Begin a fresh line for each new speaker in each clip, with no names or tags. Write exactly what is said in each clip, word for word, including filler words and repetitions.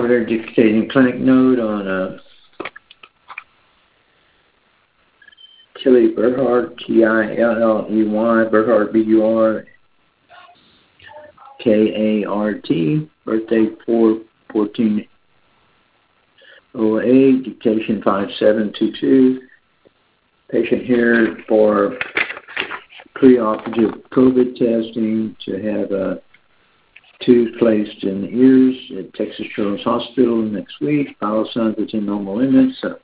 Halberdier dictating clinic note on uh, Tilly Burkhart, T I L L E Y, Burkhart, B U R K A R T, birthday four fourteen oh eight, dictation five seven two two. Patient here for preoperative COVID testing to have a tooth placed in the ears at Texas Children's Hospital next week. Vital signs within normal limits. Uh,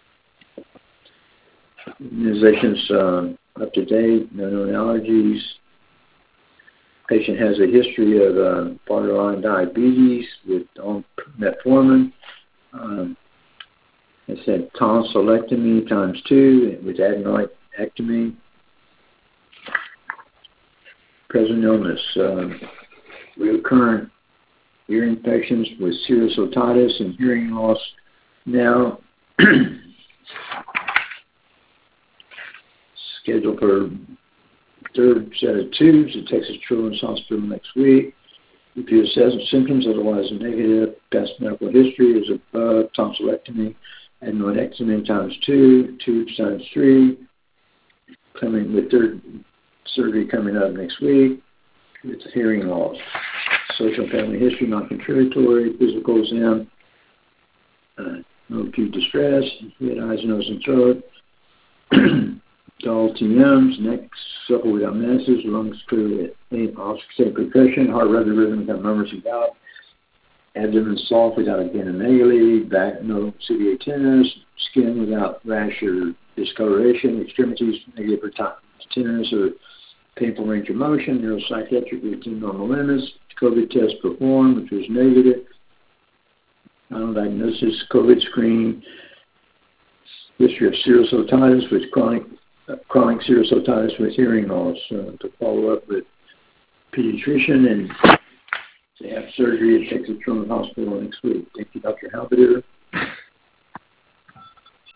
immunizations uh, up to date, no known allergies. Patient has a history of uh, borderline diabetes with metformin. Um, it said tonsillectomy times two with adenoidectomy. Present illness, uh, recurrent ear infections with serous otitis and hearing loss. Now, scheduled for third set of tubes at Texas Children's Hospital next week. If you assess symptoms otherwise negative, past medical history is above, tonsillectomy, adenoidectomy times two, tubes times three, coming with third surgery coming up next week. It's hearing loss. Social family history, non-contributory, physical exam, uh, no acute distress, head, eyes, nose, and throat. Dull T Ms, neck supple without masses, lungs clear with oxygen percussion, heart rather rhythm without murmurs and gout, abdomen soft without acromegaly, back no C V A tenderness, skin without rash or discoloration, extremities negative or tenderness or painful range of motion, neuropsychiatric within normal limits, COVID test performed, which was negative, final diagnosis, COVID screening, history of serous otitis with chronic uh, chronic serous otitis with hearing loss. Uh, to follow up with pediatrician and to have surgery at Texas Children's Hospital next week. Thank you, Doctor Halberdier.